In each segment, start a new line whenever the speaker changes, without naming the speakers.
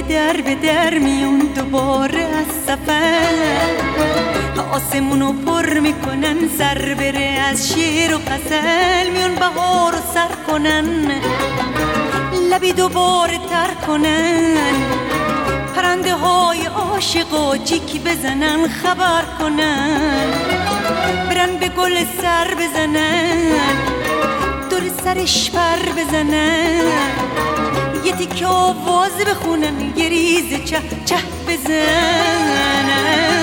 در به در میون دوباره از سفر، آسمونو پر میکنن سر بره از شعر و غزل، میون بهار رو سر کنن لبی دوباره تر کنن، پرنده های عاشق و جیک بزنن خبر کنن، برن به گل سر بزنن دور سرش پر بزنن، یه تیکه آواز بخونن یه ریز چه چه بزنن.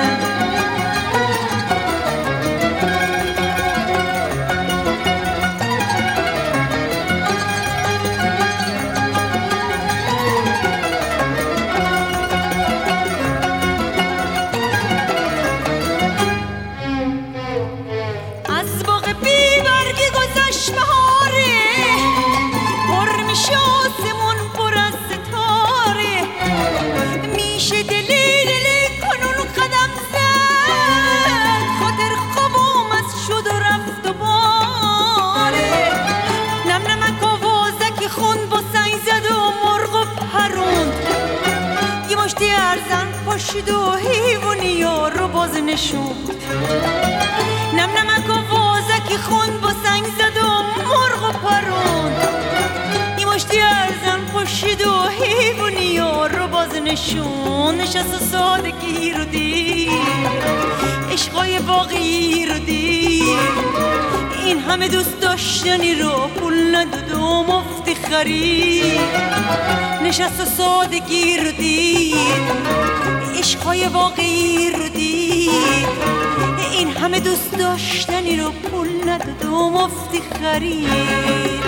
پاشید و حیوانی ها رو باز نشوند، نم نمک و وازکی خوند با سنگ زد و مرغ و پروند، یه مشتی ارزن پاشید و حیوانی ها رو باز نشوند، نشست و سادگی رو دید عشقای واقعی رو دید، این همه دوست داشتنی رو پول نداد و مفتی خرید، نشست و سادگی رو دید عشقای واقعی رو دید، این همه دوست داشتنی رو پول نداد و مفتی خرید.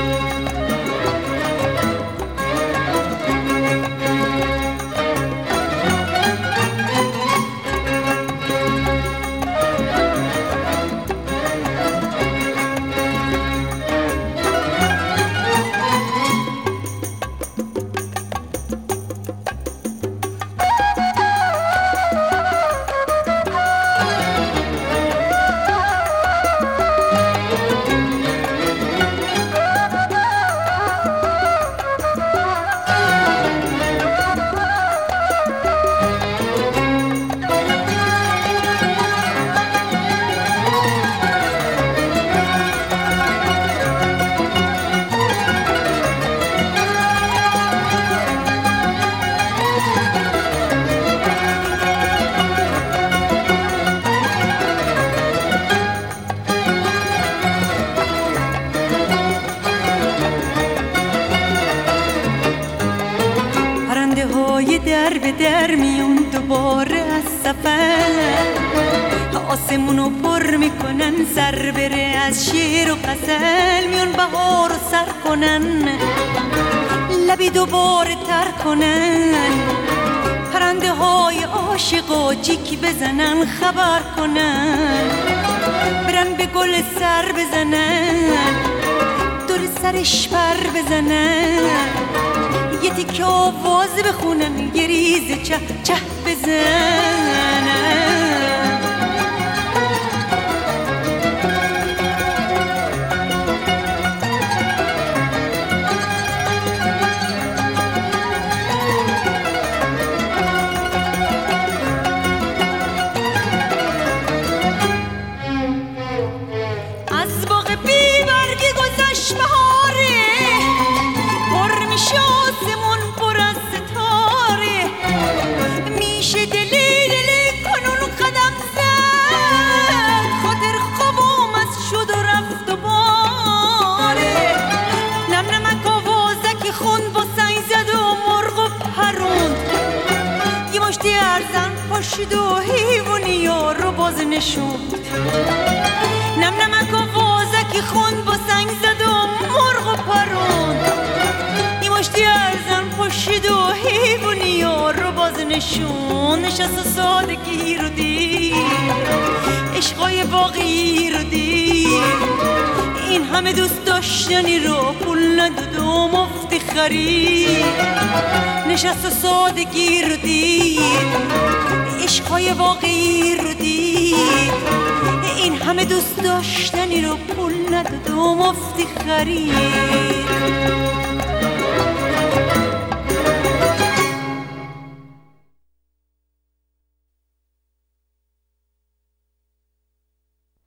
در به در میون دوباره از سفر، آسمونو پر میکنن سر بره از شعر و غزل، میون بهار رو سر کنن لبی دوباره تر کنن، پرنده های عاشق و جیک بزنن خبر کنن، برن به گل سر بزنن دور سرش پر بزنن، یه تیکه آواز بخونن یه ریز چه چه بزنن. از باغ بی برگی گذشت بهاره، پر میشه آسمون پر از ستاره، میشه دلی دلی کنون قدم زد، خاطر خوابم از شد و رفت و باره، نم نمک آوازکی خوند با سنگ زد و مرغ و پروند، یه مشتی ارزن پاشید و حیوانی ها رو باز نشوند، نم نمک آوازکی خوند با سنگ زد و مرغ و پروند، یه مشتی ارزن پاشید و حیوانی ها رو باز نشوند، نشست و سادگی رو دید عشقای واقعی رو دید، این همه دوست داشتنی رو پول نداد و مفتی خرید، نشست و سادگی رو دید عشقای واقعی رو دید، این همه دوست داشتنی رو پول نداد و مفتی خرید.